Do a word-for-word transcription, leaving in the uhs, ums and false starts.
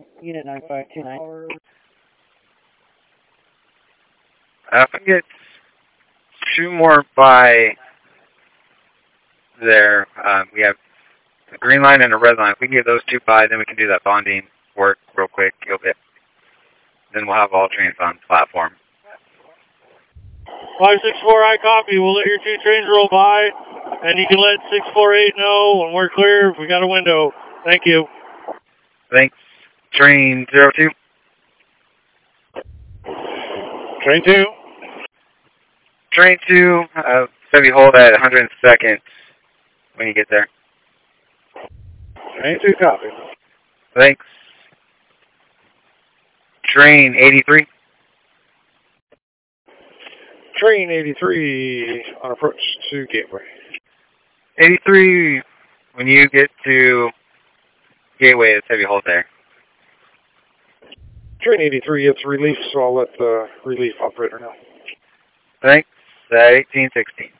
Unit nine five two nine. Uh, if I can get two more by there, um, we have a green line and a red line. If we can get those two by, then we can do that bonding work real quick. You'll get, then we'll have all trains on platform. five six four, I copy. We'll let your two trains roll by, and you can let six four eight know when we're clear. We got a window. Thank you. Thanks. Train zero two. Train two. Train two, uh, heavy hold at one hundred second when you get there. Train two, copy. Thanks. Train eighty-three. Train eighty-three on approach to Gateway. eighty-three, when you get to Gateway, it's heavy hold there. Train eighty-three, it's relief, so I'll let the relief operator know. Thanks. Uh, eighteen sixteen.